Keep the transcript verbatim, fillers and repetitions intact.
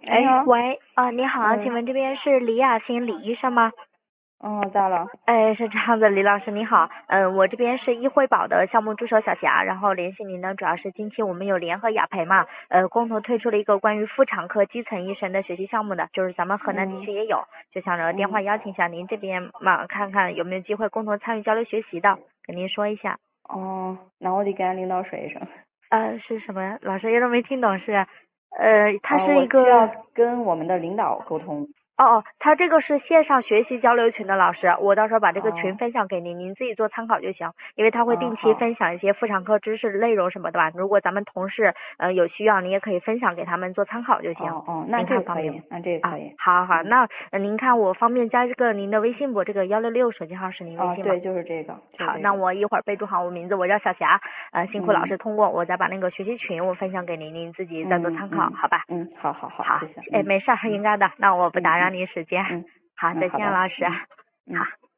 哎，你哎， 好。 喂，啊、你好，请嗯问这边是李雅欣李医生吗？ 嗯，咋了？ 哎，是这样的，李老师你好，嗯，我这边是医惠宝的项目助手小霞，然后联系您呢，主要是近期我们有联合雅培嘛，呃，共同推出了一个关于妇产科基层医生的学习项目的，就是咱们河南地嗯区也有，就想着电话嗯邀请一下您这边嘛，看看有没有机会共同参与交流学习的，跟您说一下。 哦，那我得跟俺领导说一声。 呃，是什么？老师有点没听懂是，呃，它啊， 是一个。 我需要跟我们的领导沟通。 哦哦，他这个是线上学习交流群的老师，我到时候把这个群哦分享给您，您自己做参考就行，因为他会啊， 定期好。 分享一些妇产科知识内容什么的吧。如果咱们同事呃有需要，你也可以分享给他们做参考就行。 哦哦，那您这个可以， 看方便吗？ 那这个啊， 可以。 好好好， 嗯。 那、呃、您看我方便加这个您的微信不？这个幺六六手机号是您微哦， 信吗？ 对，就是这个，就是好，那这个。 我一会儿备注好我名字，我叫小霞，呃，辛苦老嗯师通过，我再把那个学习群我分享给您，您自己再做参考， 嗯嗯好吧？ 嗯，好好好， 好， 谢谢。 哎， 嗯没事儿， 嗯应该的，那我不打扰嗯嗯您时间。 嗯好， 嗯， 再见， 好的。 老师。 嗯好。 嗯。